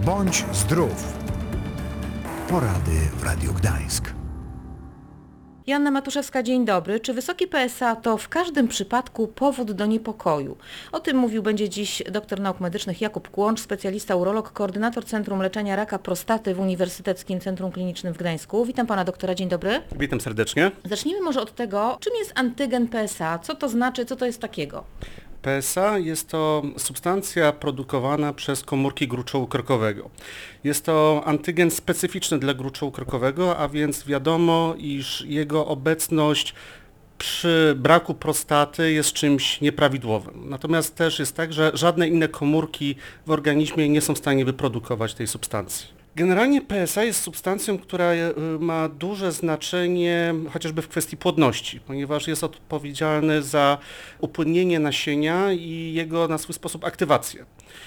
Bądź zdrów. Porady w Radiu Gdańsk. Joanna Matuszewska, dzień dobry. Czy wysoki PSA to w każdym przypadku powód do niepokoju? O tym mówił będzie dziś doktor nauk medycznych Jakub Kłącz, specjalista urolog, koordynator Centrum Leczenia Raka Prostaty w Uniwersyteckim Centrum Klinicznym w Gdańsku. Witam pana doktora, dzień dobry. Witam serdecznie. Zacznijmy może od tego, czym jest antygen PSA, co to znaczy, co to jest takiego? PSA jest to substancja produkowana przez komórki gruczołu krokowego. Jest to antygen specyficzny dla gruczołu krokowego, a więc wiadomo, iż jego obecność przy braku prostaty jest czymś nieprawidłowym. Natomiast też jest tak, że żadne inne komórki w organizmie nie są w stanie wyprodukować tej substancji. Generalnie PSA jest substancją, która ma duże znaczenie chociażby w kwestii płodności, ponieważ jest odpowiedzialny za upłynnienie nasienia i jego na swój sposób aktywację.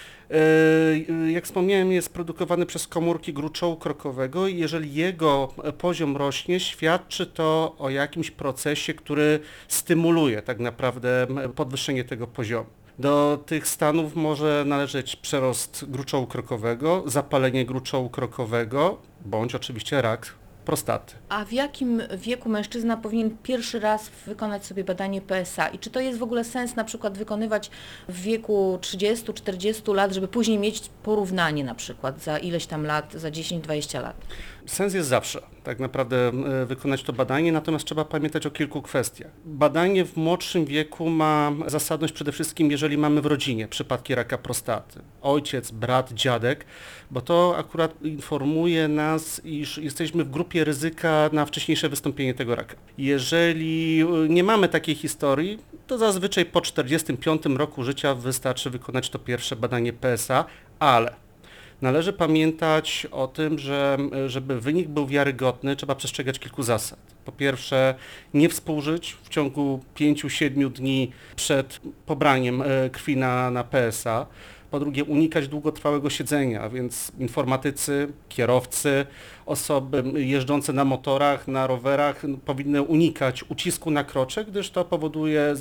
Jak wspomniałem, jest produkowany przez komórki gruczołu krokowego i jeżeli jego poziom rośnie, świadczy to o jakimś procesie, który stymuluje tak naprawdę podwyższenie tego poziomu. Do tych stanów może należeć przerost gruczołu krokowego, zapalenie gruczołu krokowego, bądź oczywiście rak prostaty. A w jakim wieku mężczyzna powinien pierwszy raz wykonać sobie badanie PSA? I czy to jest w ogóle sens na przykład wykonywać w wieku 30-40 lat, żeby później mieć porównanie na przykład za ileś tam lat, za 10-20 lat? Sens jest zawsze tak naprawdę wykonać to badanie, natomiast trzeba pamiętać o kilku kwestiach. Badanie w młodszym wieku ma zasadność przede wszystkim, jeżeli mamy w rodzinie przypadki raka prostaty. Ojciec, brat, dziadek, bo to akurat informuje nas, iż jesteśmy w grupie ryzyka na wcześniejsze wystąpienie tego raka. Jeżeli nie mamy takiej historii, to zazwyczaj po 45 roku życia wystarczy wykonać to pierwsze badanie PSA, ale należy pamiętać o tym, że żeby wynik był wiarygodny, trzeba przestrzegać kilku zasad. Po pierwsze, nie współżyć w ciągu 5-7 dni przed pobraniem krwi na PSA. Po drugie, unikać długotrwałego siedzenia, a więc informatycy, kierowcy, osoby jeżdżące na motorach, na rowerach powinny unikać ucisku na krocze, gdyż to powoduje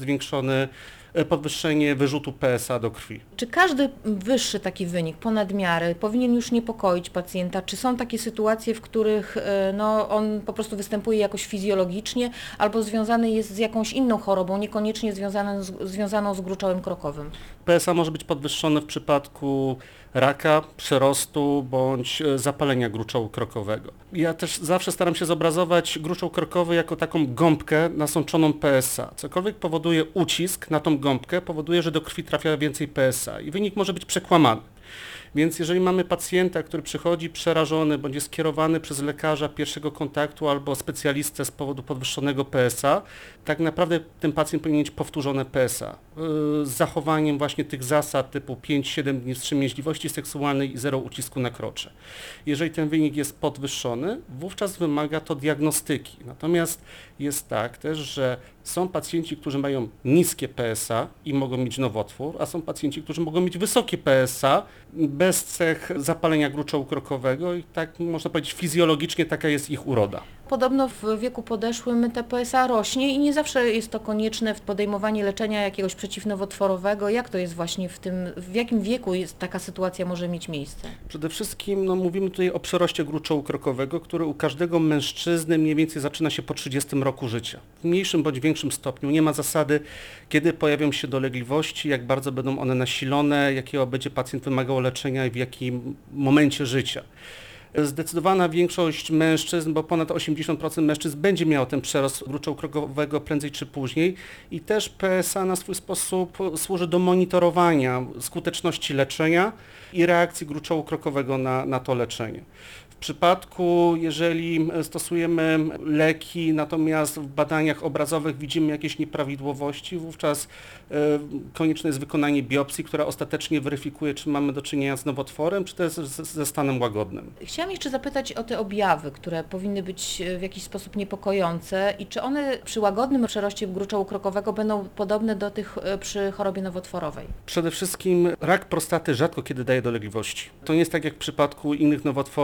podwyższenie wyrzutu PSA do krwi. Czy każdy wyższy taki wynik ponad miarę powinien już niepokoić pacjenta? Czy są takie sytuacje, w których on po prostu występuje jakoś fizjologicznie albo związany jest z jakąś inną chorobą, niekoniecznie związaną z gruczołem krokowym? PSA może być podwyższony w przypadku raka, przerostu bądź zapalenia gruczołu krokowego. Ja też zawsze staram się zobrazować gruczoł krokowy jako taką gąbkę nasączoną PSA. Cokolwiek powoduje ucisk na tą gąbkę, powoduje, że do krwi trafia więcej PSA i wynik może być przekłamany. Więc jeżeli mamy pacjenta, który przychodzi przerażony, bądź jest skierowany przez lekarza pierwszego kontaktu albo specjalistę z powodu podwyższonego PSA, tak naprawdę ten pacjent powinien mieć powtórzone PSA z zachowaniem właśnie tych zasad typu 5-7 dni wstrzemięźliwości seksualnej i 0 ucisku na krocze. Jeżeli ten wynik jest podwyższony, wówczas wymaga to diagnostyki. Natomiast jest tak też, że są pacjenci, którzy mają niskie PSA i mogą mieć nowotwór, a są pacjenci, którzy mogą mieć wysokie PSA bez cech zapalenia gruczołu krokowego i tak można powiedzieć fizjologicznie taka jest ich uroda. Podobno w wieku podeszłym te PSA rośnie i nie zawsze jest to konieczne w podejmowanie leczenia jakiegoś przeciwnowotworowego. Jak to jest właśnie w jakim wieku taka sytuacja może mieć miejsce? Przede wszystkim mówimy tutaj o przeroście gruczołu krokowego, który u każdego mężczyzny mniej więcej zaczyna się po 30 roku życia. W mniejszym bądź większym stopniu. Nie ma zasady, kiedy pojawią się dolegliwości, jak bardzo będą one nasilone, jakiego będzie pacjent wymagał leczenia i w jakim momencie życia. Zdecydowana większość mężczyzn, bo ponad 80% mężczyzn będzie miało ten przerost gruczołu krokowego prędzej czy później i też PSA na swój sposób służy do monitorowania skuteczności leczenia i reakcji gruczołu krokowego na to leczenie. W przypadku, jeżeli stosujemy leki, natomiast w badaniach obrazowych widzimy jakieś nieprawidłowości, wówczas konieczne jest wykonanie biopsji, która ostatecznie weryfikuje, czy mamy do czynienia z nowotworem, czy też ze stanem łagodnym. Chciałam jeszcze zapytać o te objawy, które powinny być w jakiś sposób niepokojące i czy one przy łagodnym przeroście gruczołu krokowego będą podobne do tych przy chorobie nowotworowej? Przede wszystkim rak prostaty rzadko kiedy daje dolegliwości. To nie jest tak jak w przypadku innych nowotworów, gdzie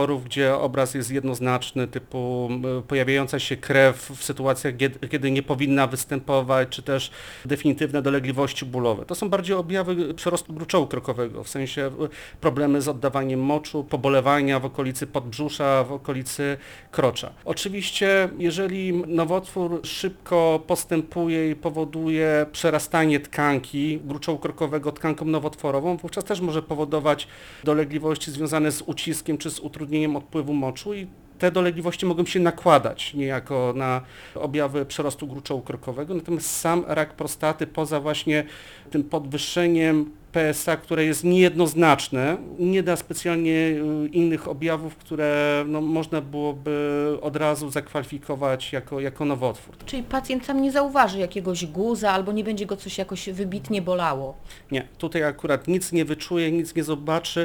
gdzie obraz jest jednoznaczny, typu pojawiająca się krew w sytuacjach, kiedy nie powinna występować, czy też definitywne dolegliwości bólowe. To są bardziej objawy przerostu gruczołu krokowego, w sensie problemy z oddawaniem moczu, pobolewania w okolicy podbrzusza, w okolicy krocza. Oczywiście, jeżeli nowotwór szybko postępuje i powoduje przerastanie tkanki gruczołu krokowego tkanką nowotworową, wówczas też może powodować dolegliwości związane z uciskiem czy z utrudnieniem odpływu moczu i te dolegliwości mogą się nakładać niejako na objawy przerostu gruczołu krokowego, natomiast sam rak prostaty poza właśnie tym podwyższeniem PSA, które jest niejednoznaczne, nie da specjalnie innych objawów, które można byłoby od razu zakwalifikować jako nowotwór. Czyli pacjent sam nie zauważy jakiegoś guza albo nie będzie go coś jakoś wybitnie bolało? Nie, tutaj akurat nic nie wyczuje, nic nie zobaczy.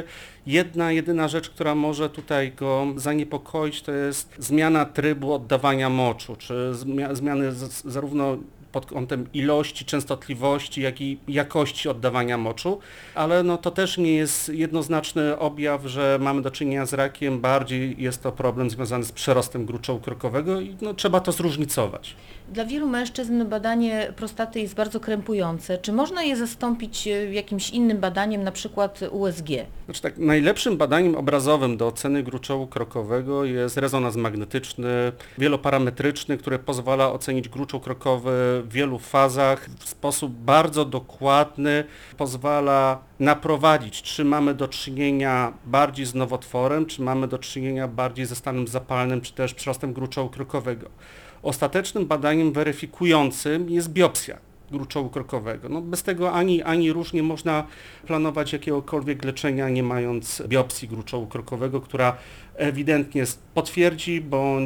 Jedyna rzecz, która może tutaj go zaniepokoić, to jest zmiana trybu oddawania moczu, czy zmiany zarówno pod kątem ilości, częstotliwości, jak i jakości oddawania moczu, ale to też nie jest jednoznaczny objaw, że mamy do czynienia z rakiem, bardziej jest to problem związany z przerostem gruczołu krokowego i trzeba to zróżnicować. Dla wielu mężczyzn badanie prostaty jest bardzo krępujące. Czy można je zastąpić jakimś innym badaniem, na przykład USG? Znaczy tak, najlepszym badaniem obrazowym do oceny gruczołu krokowego jest rezonans magnetyczny, wieloparametryczny, który pozwala ocenić gruczoł krokowy w wielu fazach w sposób bardzo dokładny, pozwala naprowadzić, czy mamy do czynienia bardziej z nowotworem, czy mamy do czynienia bardziej ze stanem zapalnym, czy też przyrostem gruczołu krokowego. Ostatecznym badaniem weryfikującym jest biopsja gruczołu krokowego. Bez tego ani rusz nie można planować jakiegokolwiek leczenia, nie mając biopsji gruczołu krokowego, która ewidentnie potwierdzi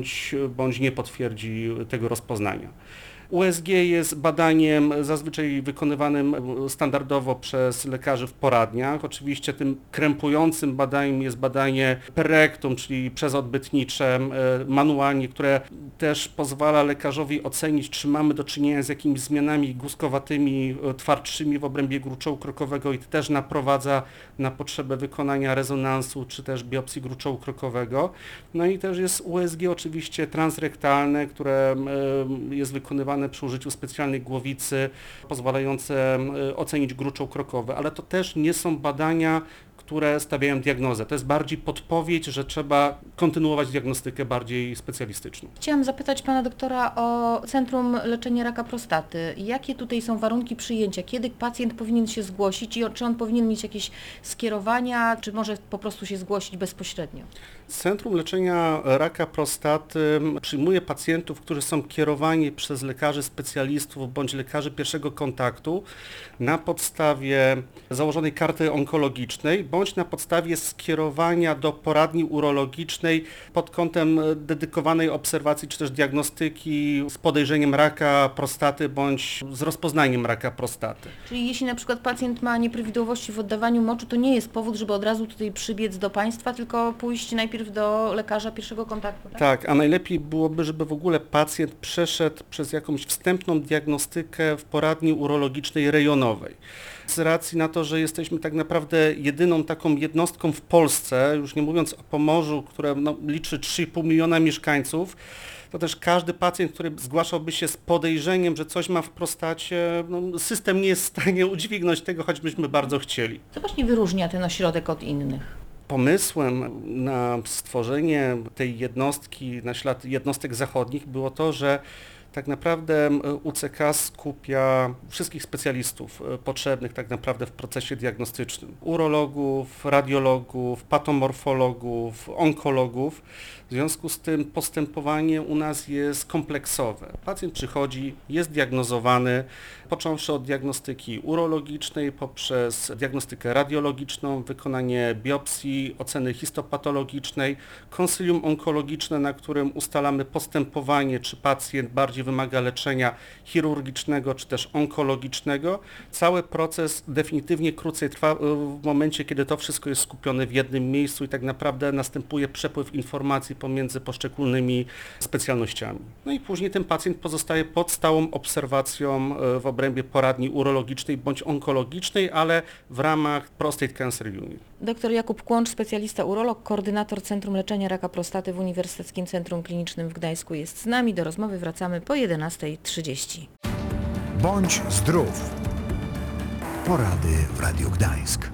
bądź nie potwierdzi tego rozpoznania. USG jest badaniem zazwyczaj wykonywanym standardowo przez lekarzy w poradniach. Oczywiście tym krępującym badaniem jest badanie per rectum, czyli przezodbytnicze, manualnie, które też pozwala lekarzowi ocenić, czy mamy do czynienia z jakimiś zmianami guzkowatymi, twardszymi w obrębie gruczołu krokowego i też naprowadza na potrzebę wykonania rezonansu, czy też biopsji gruczołu krokowego. I też jest USG oczywiście transrektalne, które jest wykonywane przy użyciu specjalnej głowicy pozwalające ocenić gruczoł krokowy, ale to też nie są badania, które stawiają diagnozę. To jest bardziej podpowiedź, że trzeba kontynuować diagnostykę bardziej specjalistyczną. Chciałam zapytać pana doktora o Centrum Leczenia Raka Prostaty. Jakie tutaj są warunki przyjęcia? Kiedy pacjent powinien się zgłosić i czy on powinien mieć jakieś skierowania, czy może po prostu się zgłosić bezpośrednio? Centrum Leczenia Raka Prostaty przyjmuje pacjentów, którzy są kierowani przez lekarzy specjalistów bądź lekarzy pierwszego kontaktu na podstawie założonej karty onkologicznej bądź na podstawie skierowania do poradni urologicznej pod kątem dedykowanej obserwacji czy też diagnostyki z podejrzeniem raka prostaty bądź z rozpoznaniem raka prostaty. Czyli jeśli na przykład pacjent ma nieprawidłowości w oddawaniu moczu, to nie jest powód, żeby od razu tutaj przybiec do państwa, tylko pójść najpierw do lekarza pierwszego kontaktu, tak? Tak, a najlepiej byłoby, żeby w ogóle pacjent przeszedł przez jakąś wstępną diagnostykę w poradni urologicznej rejonowej. Z racji na to, że jesteśmy tak naprawdę jedyną taką jednostką w Polsce, już nie mówiąc o Pomorzu, które liczy 3,5 miliona mieszkańców, to też każdy pacjent, który zgłaszałby się z podejrzeniem, że coś ma w prostacie, system nie jest w stanie udźwignąć tego, choćbyśmy bardzo chcieli. Co właśnie wyróżnia ten ośrodek od innych? Pomysłem na stworzenie tej jednostki na ślad jednostek zachodnich było to, że tak naprawdę UCK skupia wszystkich specjalistów potrzebnych tak naprawdę w procesie diagnostycznym. Urologów, radiologów, patomorfologów, onkologów. W związku z tym postępowanie u nas jest kompleksowe. Pacjent przychodzi, jest diagnozowany, począwszy od diagnostyki urologicznej, poprzez diagnostykę radiologiczną, wykonanie biopsji, oceny histopatologicznej, konsylium onkologiczne, na którym ustalamy postępowanie, czy pacjent bardziej wymaga leczenia chirurgicznego, czy też onkologicznego. Cały proces definitywnie krócej trwa w momencie, kiedy to wszystko jest skupione w jednym miejscu i tak naprawdę następuje przepływ informacji pomiędzy poszczególnymi specjalnościami. I później ten pacjent pozostaje pod stałą obserwacją w obrębie poradni urologicznej bądź onkologicznej, ale w ramach Prostate Cancer Unit. Dr Jakub Kłącz, specjalista urolog, koordynator Centrum Leczenia Raka Prostaty w Uniwersyteckim Centrum Klinicznym w Gdańsku jest z nami. Do rozmowy wracamy po 11:30. Bądź zdrów. Porady w Radiu Gdańsk.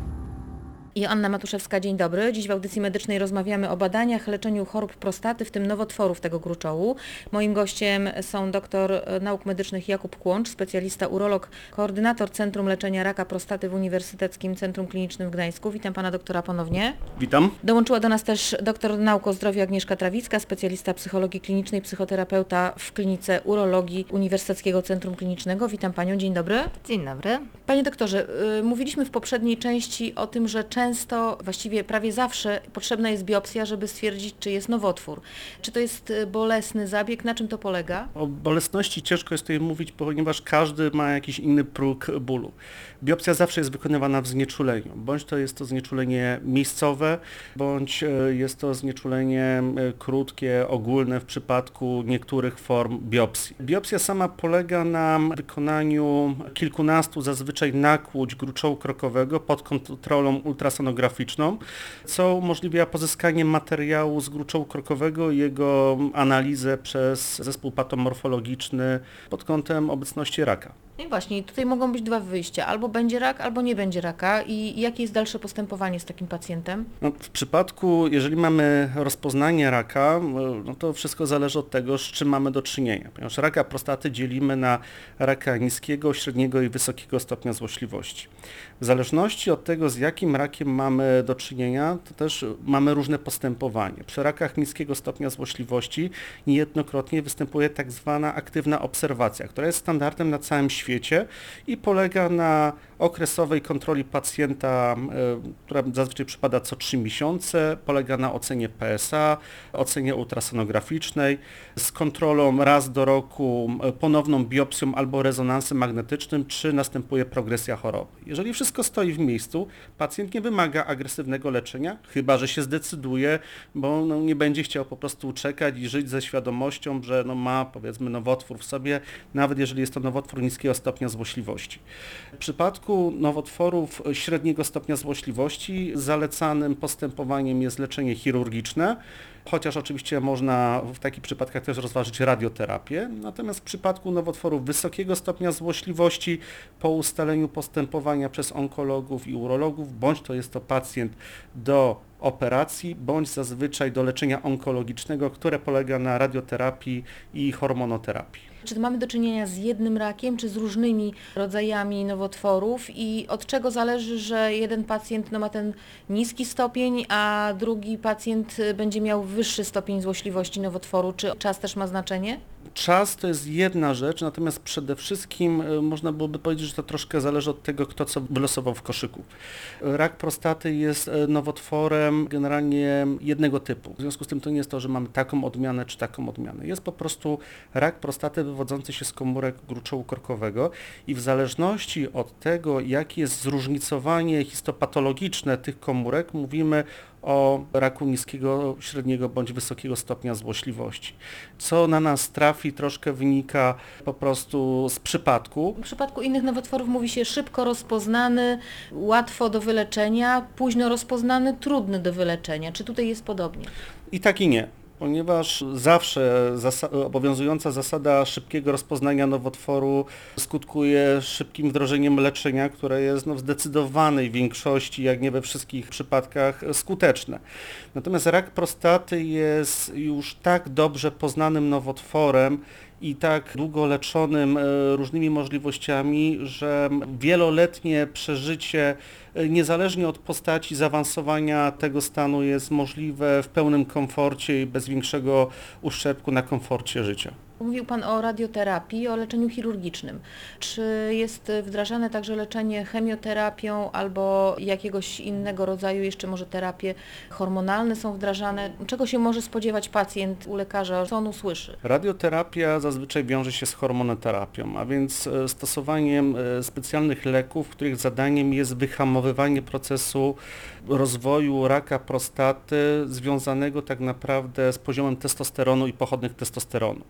Joanna Matuszewska, dzień dobry. Dziś w audycji medycznej rozmawiamy o badaniach, leczeniu chorób prostaty, w tym nowotworów tego gruczołu. Moim gościem są doktor nauk medycznych Jakub Kłącz, specjalista urolog, koordynator Centrum Leczenia Raka Prostaty w Uniwersyteckim Centrum Klinicznym w Gdańsku. Witam pana doktora ponownie. Witam. Dołączyła do nas też doktor nauk o zdrowiu Agnieszka Trawicka, specjalista psychologii klinicznej, psychoterapeuta w klinice urologii Uniwersyteckiego Centrum Klinicznego. Witam panią, dzień dobry. Dzień dobry. Panie doktorze, mówiliśmy w poprzedniej części o tym, że często, właściwie prawie zawsze potrzebna jest biopsja, żeby stwierdzić, czy jest nowotwór. Czy to jest bolesny zabieg? Na czym to polega? O bolesności ciężko jest tutaj mówić, ponieważ każdy ma jakiś inny próg bólu. Biopsja zawsze jest wykonywana w znieczuleniu. Bądź to jest to znieczulenie miejscowe, bądź jest to znieczulenie krótkie, ogólne w przypadku niektórych form biopsji. Biopsja sama polega na wykonaniu kilkunastu zazwyczaj nakłuć gruczołu krokowego pod kontrolą ultrasonograficzną, co umożliwia pozyskanie materiału z gruczołu krokowego i jego analizę przez zespół patomorfologiczny pod kątem obecności raka. No i właśnie, tutaj mogą być dwa wyjścia. Albo będzie rak, albo nie będzie raka. I jakie jest dalsze postępowanie z takim pacjentem? No, w przypadku, jeżeli mamy rozpoznanie raka, no to wszystko zależy od tego, z czym mamy do czynienia. Ponieważ raka prostaty dzielimy na raka niskiego, średniego i wysokiego stopnia złośliwości. W zależności od tego, z jakim rakiem mamy do czynienia, to też mamy różne postępowanie. Przy rakach niskiego stopnia złośliwości niejednokrotnie występuje tak zwana aktywna obserwacja, która jest standardem na całym świecie i polega na okresowej kontroli pacjenta, która zazwyczaj przypada co 3 miesiące, polega na ocenie PSA, ocenie ultrasonograficznej, z kontrolą raz do roku, ponowną biopsją albo rezonansem magnetycznym, czy następuje progresja choroby. Jeżeli wszystko stoi w miejscu, pacjent nie wymaga agresywnego leczenia, chyba że się zdecyduje, bo nie będzie chciał po prostu czekać i żyć ze świadomością, że ma powiedzmy nowotwór w sobie, nawet jeżeli jest to nowotwór niskiego stopnia złośliwości. W przypadku nowotworów średniego stopnia złośliwości zalecanym postępowaniem jest leczenie chirurgiczne, chociaż oczywiście można w takich przypadkach też rozważyć radioterapię. Natomiast w przypadku nowotworów wysokiego stopnia złośliwości po ustaleniu postępowania przez onkologów i urologów, bądź to jest to pacjent do operacji, bądź zazwyczaj do leczenia onkologicznego, które polega na radioterapii i hormonoterapii. Czy mamy do czynienia z jednym rakiem, czy z różnymi rodzajami nowotworów i od czego zależy, że jeden pacjent ma ten niski stopień, a drugi pacjent będzie miał wyższy stopień złośliwości nowotworu? Czy czas też ma znaczenie? Czas to jest jedna rzecz, natomiast przede wszystkim można byłoby powiedzieć, że to troszkę zależy od tego, kto co wylosował w koszyku. Rak prostaty jest nowotworem generalnie jednego typu. W związku z tym to nie jest to, że mamy taką odmianę czy taką odmianę. Jest po prostu rak prostaty wywodzący się z komórek gruczołu krokowego i w zależności od tego, jakie jest zróżnicowanie histopatologiczne tych komórek, mówimy o raku niskiego, średniego bądź wysokiego stopnia złośliwości. Co na nas trafi, troszkę wynika po prostu z przypadku. W przypadku innych nowotworów mówi się szybko rozpoznany, łatwo do wyleczenia, późno rozpoznany, trudny do wyleczenia. Czy tutaj jest podobnie? I tak i nie. Ponieważ zawsze obowiązująca zasada szybkiego rozpoznania nowotworu skutkuje szybkim wdrożeniem leczenia, które jest w zdecydowanej większości, jak nie we wszystkich przypadkach, skuteczne. Natomiast rak prostaty jest już tak dobrze poznanym nowotworem i tak długo leczonym różnymi możliwościami, że wieloletnie przeżycie niezależnie od postaci zaawansowania tego stanu jest możliwe w pełnym komforcie i bez większego uszczerbku na komforcie życia. Mówił Pan o radioterapii, o leczeniu chirurgicznym. Czy jest wdrażane także leczenie chemioterapią albo jakiegoś innego rodzaju, jeszcze może terapie hormonalne są wdrażane? Czego się może spodziewać pacjent u lekarza? Co on usłyszy? Radioterapia zazwyczaj wiąże się z hormonoterapią, a więc stosowaniem specjalnych leków, których zadaniem jest wyhamowywanie procesu rozwoju raka prostaty związanego tak naprawdę z poziomem testosteronu i pochodnych testosteronu.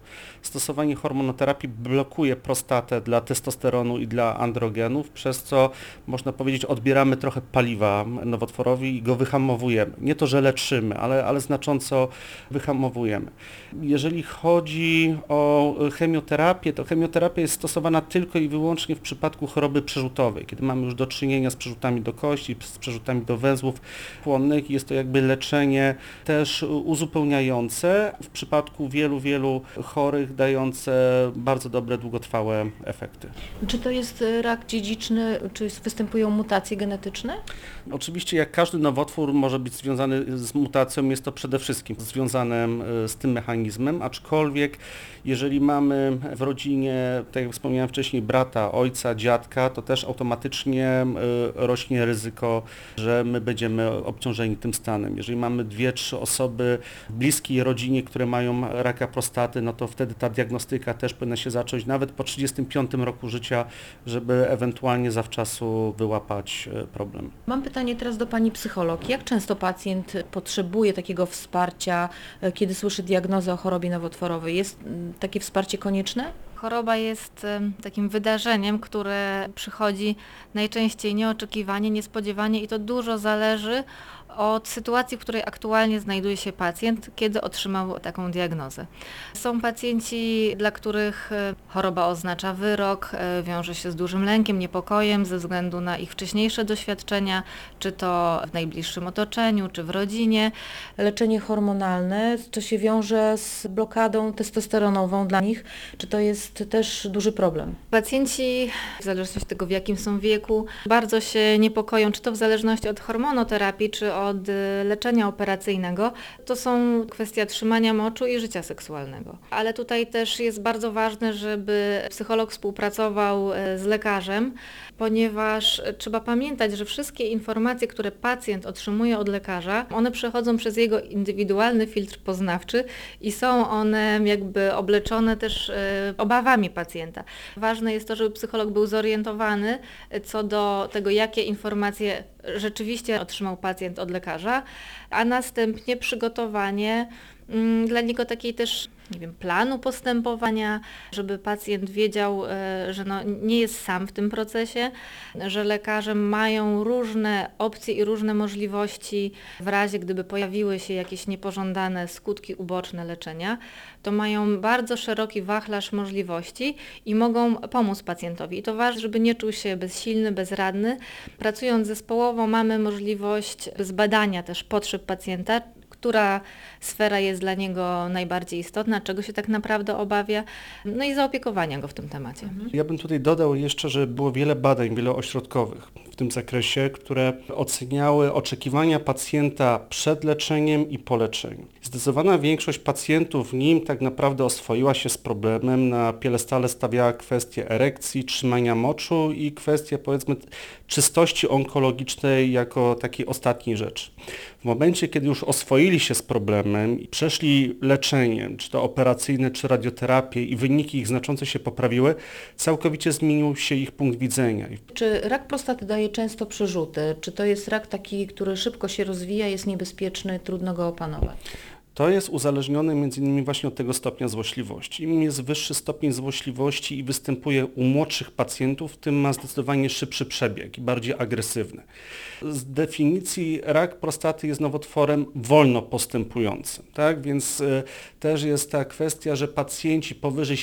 stosowanie hormonoterapii blokuje prostatę dla testosteronu i dla androgenów, przez co można powiedzieć odbieramy trochę paliwa nowotworowi i go wyhamowujemy. Nie to, że leczymy, ale znacząco wyhamowujemy. Jeżeli chodzi o chemioterapię, to chemioterapia jest stosowana tylko i wyłącznie w przypadku choroby przerzutowej, kiedy mamy już do czynienia z przerzutami do kości, z przerzutami do węzłów płonnych. Jest to jakby leczenie też uzupełniające, w przypadku wielu chorych dające bardzo dobre, długotrwałe efekty. Czy to jest rak dziedziczny, czy występują mutacje genetyczne? Oczywiście jak każdy nowotwór może być związany z mutacją, jest to przede wszystkim związane z tym mechanizmem, aczkolwiek jeżeli mamy w rodzinie, tak jak wspomniałem wcześniej, brata, ojca, dziadka, to też automatycznie rośnie ryzyko, że my będziemy obciążeni tym stanem. Jeżeli mamy 2-3 osoby w bliskiej rodzinie, które mają raka prostaty, no to wtedy ta diagnostyka też powinna się zacząć nawet po 35 roku życia, żeby ewentualnie zawczasu wyłapać problem. Mam pytanie teraz do Pani psycholog. Jak często pacjent potrzebuje takiego wsparcia, kiedy słyszy diagnozę o chorobie nowotworowej? Jest takie wsparcie konieczne? Choroba jest takim wydarzeniem, które przychodzi najczęściej nieoczekiwanie, niespodziewanie i to dużo zależy od sytuacji, w której aktualnie znajduje się pacjent, kiedy otrzymał taką diagnozę. Są pacjenci, dla których choroba oznacza wyrok, wiąże się z dużym lękiem, niepokojem ze względu na ich wcześniejsze doświadczenia, czy to w najbliższym otoczeniu, czy w rodzinie. Leczenie hormonalne, to się wiąże z blokadą testosteronową dla nich. Czy to jest też duży problem? Pacjenci, w zależności od tego, w jakim są wieku, bardzo się niepokoją, czy to w zależności od hormonoterapii, czy od leczenia operacyjnego. To są kwestia trzymania moczu i życia seksualnego. Ale tutaj też jest bardzo ważne, żeby psycholog współpracował z lekarzem, ponieważ trzeba pamiętać, że wszystkie informacje, które pacjent otrzymuje od lekarza, one przechodzą przez jego indywidualny filtr poznawczy i są one jakby obleczone też obawami pacjenta. Ważne jest to, żeby psycholog był zorientowany co do tego, jakie informacje rzeczywiście otrzymał pacjent od lekarza, a następnie przygotowanie dla niego takiej też, planu postępowania, żeby pacjent wiedział, że nie jest sam w tym procesie, że lekarze mają różne opcje i różne możliwości w razie, gdyby pojawiły się jakieś niepożądane skutki uboczne leczenia, to mają bardzo szeroki wachlarz możliwości i mogą pomóc pacjentowi. I to ważne, żeby nie czuł się bezsilny, bezradny. Pracując zespołowo mamy możliwość zbadania też potrzeb pacjenta, która sfera jest dla niego najbardziej istotna, czego się tak naprawdę obawia, no i zaopiekowania go w tym temacie. Ja bym tutaj dodał jeszcze, że było wiele badań wieloośrodkowych w tym zakresie, które oceniały oczekiwania pacjenta przed leczeniem i po leczeniu. Zdecydowana większość pacjentów w nim tak naprawdę oswoiła się z problemem, na piedestale stawiała kwestię erekcji, trzymania moczu i kwestię, powiedzmy, czystości onkologicznej jako takiej ostatniej rzeczy. W momencie, kiedy już oswoili się z problemem i przeszli leczenie, czy to operacyjne, czy radioterapię i wyniki ich znacząco się poprawiły, całkowicie zmienił się ich punkt widzenia. Czy rak prostaty daje często przerzuty? Czy to jest rak taki, który szybko się rozwija, jest niebezpieczny, trudno go opanować? To jest uzależnione m.in. właśnie od tego stopnia złośliwości. Im jest wyższy stopień złośliwości i występuje u młodszych pacjentów, tym ma zdecydowanie szybszy przebieg i bardziej agresywny. Z definicji rak prostaty jest nowotworem wolno postępującym, tak? Więc też jest ta kwestia, że pacjenci powyżej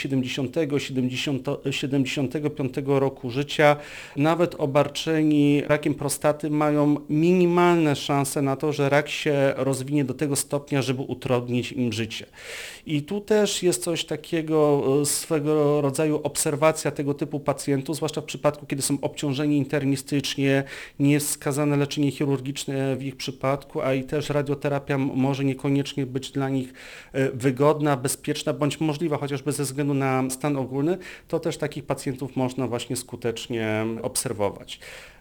70-75 roku życia, nawet obarczeni rakiem prostaty, mają minimalne szanse na to, że rak się rozwinie do tego stopnia, żeby utrudnić im życie. I tu też jest coś takiego, swego rodzaju obserwacja tego typu pacjentów, zwłaszcza w przypadku, kiedy są obciążeni internistycznie, nie jest wskazane leczenie chirurgiczne w ich przypadku, a i też radioterapia może niekoniecznie być dla nich wygodna, bezpieczna, bądź możliwa, chociażby ze względu na stan ogólny, to też takich pacjentów można właśnie skutecznie obserwować.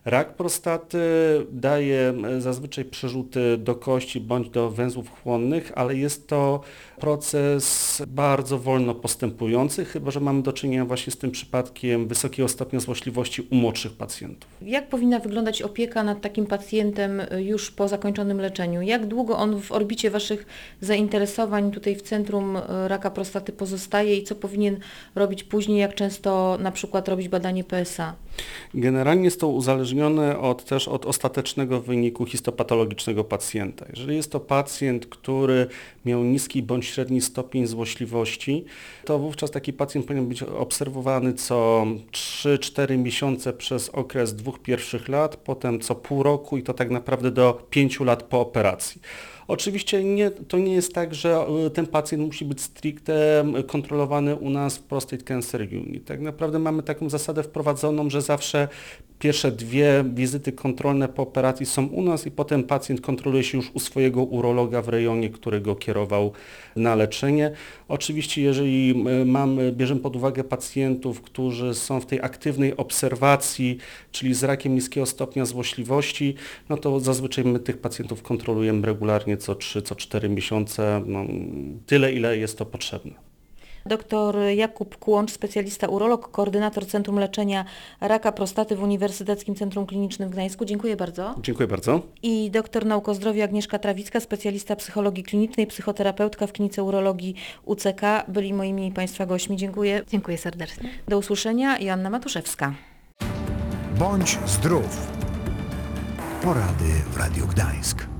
Rak prostaty daje zazwyczaj przerzuty do kości bądź do węzłów chłonnych, ale jest to proces bardzo wolno postępujący, chyba że mamy do czynienia właśnie z tym przypadkiem wysokiego stopnia złośliwości u młodszych pacjentów. Jak powinna wyglądać opieka nad takim pacjentem już po zakończonym leczeniu? Jak długo on w orbicie Waszych zainteresowań tutaj w Centrum Raka Prostaty pozostaje i co powinien robić później? Jak często na przykład robić badanie PSA? Generalnie jest to uzależnione też od ostatecznego wyniku histopatologicznego pacjenta. Jeżeli jest to pacjent, który miał niski bądź średni stopień złośliwości, to wówczas taki pacjent powinien być obserwowany co 3-4 miesiące przez okres 2 pierwszych lat, potem co pół roku i to tak naprawdę do 5 lat po operacji. Oczywiście to nie jest tak, że ten pacjent musi być stricte kontrolowany u nas w Prostate Cancer Unit. Tak naprawdę mamy taką zasadę wprowadzoną, że zawsze pierwsze 2 wizyty kontrolne po operacji są u nas i potem pacjent kontroluje się już u swojego urologa w rejonie, który go kierował na leczenie. Oczywiście jeżeli bierzemy pod uwagę pacjentów, którzy są w tej aktywnej obserwacji, czyli z rakiem niskiego stopnia złośliwości, no to zazwyczaj my tych pacjentów kontrolujemy regularnie co 3, co 4 miesiące, tyle ile jest to potrzebne. Dr Jakub Kłącz, specjalista urolog, koordynator Centrum Leczenia Raka Prostaty w Uniwersyteckim Centrum Klinicznym w Gdańsku. Dziękuję bardzo. Dziękuję bardzo. I doktor nauk o zdrowiu Agnieszka Trawicka, specjalista psychologii klinicznej, psychoterapeutka w Klinice Urologii UCK, byli moimi i Państwa gośćmi. Dziękuję. Dziękuję serdecznie. Do usłyszenia. Joanna Matuszewska. Bądź zdrów. Porady w Radiu Gdańsk.